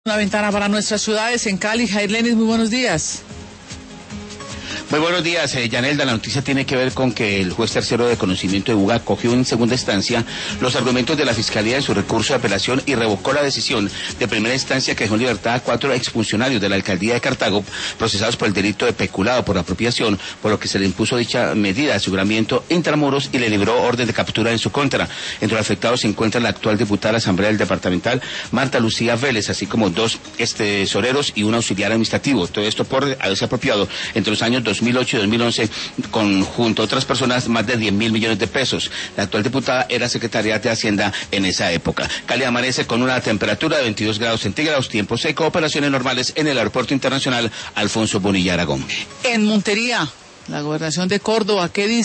Una ventana para nuestras ciudades en Cali. Jair Lenis, muy buenos días. Muy buenos días, Yanelda. La noticia tiene que ver con que el juez tercero de conocimiento de Buga acogió en segunda instancia los argumentos de la Fiscalía en su recurso de apelación y revocó la decisión de primera instancia que dejó en libertad a 4 exfuncionarios de la alcaldía de Cartago procesados por el delito de peculado por apropiación, por lo que se le impuso dicha medida de aseguramiento intramuros y le libró orden de captura en su contra. Entre los afectados se encuentra la actual diputada de la Asamblea del Departamental, Marta Lucía Vélez, así como 2 tesoreros y un auxiliar administrativo. Todo esto por haberse apropiado entre los años 2008 y 2011, junto a otras personas, más de 10.000 millones de pesos. La actual diputada era secretaria de Hacienda en esa época. Cali amanece con una temperatura de 22 grados centígrados, tiempo seco, operaciones normales en el Aeropuerto Internacional Alfonso Bonilla Aragón. En Montería, la gobernación de Córdoba, ¿qué dice?